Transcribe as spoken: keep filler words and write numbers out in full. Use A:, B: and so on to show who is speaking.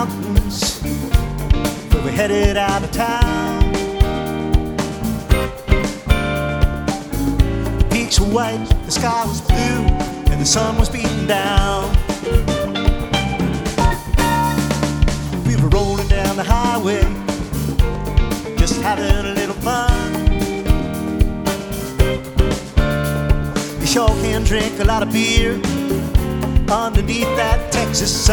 A: mountains where we headed out of town. The peaks were white, the sky was blue, and the sun was beating down. We were rolling down the highway, just having a little fun. You sure can drink a lot of beer underneath that Texas sun.